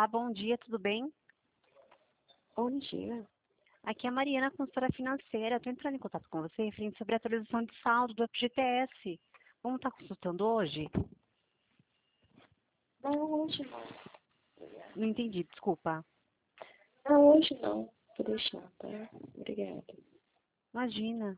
Olá, bom dia, tudo bem? Bom dia. Aqui é a Mariana, consultora financeira. Estou entrando em contato com você referente sobre a atualização de saldo do FGTS. Vamos estar consultando hoje? Não, hoje não. Não entendi, desculpa. Não, hoje não. Vou deixar, tá? Obrigada. Imagina.